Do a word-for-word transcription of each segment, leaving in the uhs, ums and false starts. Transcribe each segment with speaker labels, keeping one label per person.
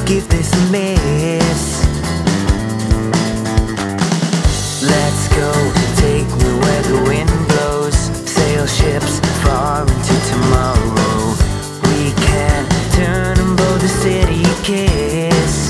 Speaker 1: give this a miss. Let's go, take me where the wind blows. Sail ships far into tomorrow. We can turn and blow the city a kiss.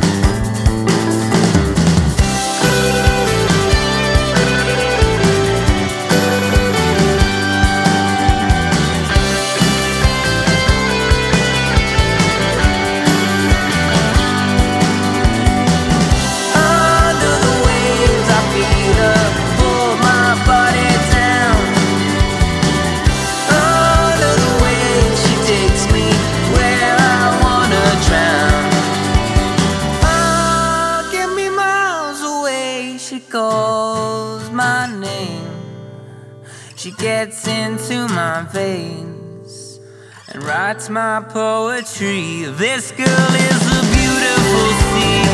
Speaker 1: She calls my name, she gets into my veins and writes my poetry. This girl is a beautiful sea.